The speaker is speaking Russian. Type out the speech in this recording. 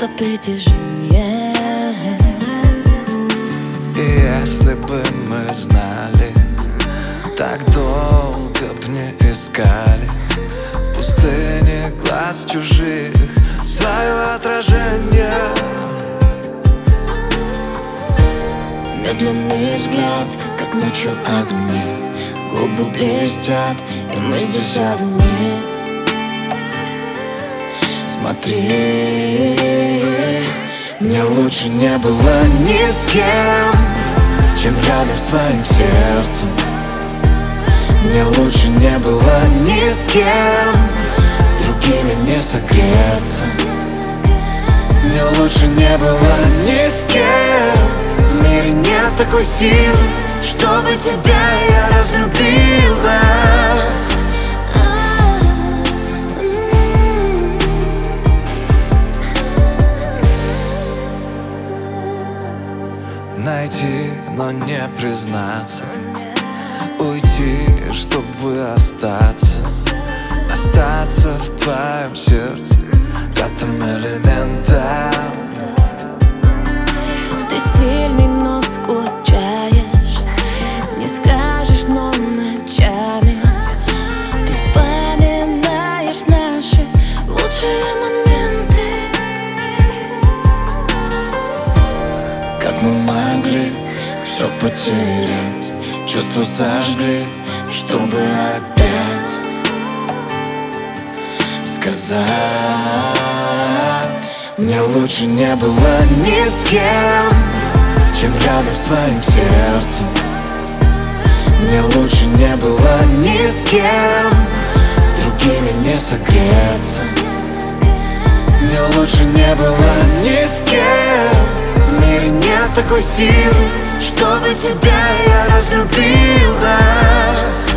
это притяжение. И если бы мы знали, так долго б не искали в пустыне глаз чужих свое отражение. Медленный взгляд, как ночью огни, губы блестят, и мы здесь одни. Смотри, мне лучше не было ни с кем, чем рядом с твоим сердцем. Мне лучше не было ни с кем, с другими не согреться. Мне лучше не было ни с кем. В мире нет такой силы, чтобы тебя я разлюбил, да. Найти, но не признаться, уйти, чтобы остаться. Остаться в твоем сердце пятым элементом. ты сильный, но скучаешь, не скажешь, но ночами ты вспоминаешь наши лучшие моменты. Как мы могли все потерять, чувства сожгли, чтобы опять сказать: мне лучше не было ни с кем, чем рядом с твоим сердцем. Мне лучше не было ни с кем, с другими не согреться. Мне лучше не было ни с кем. В мире нет такой силы, чтобы тебя я разлюбил, да.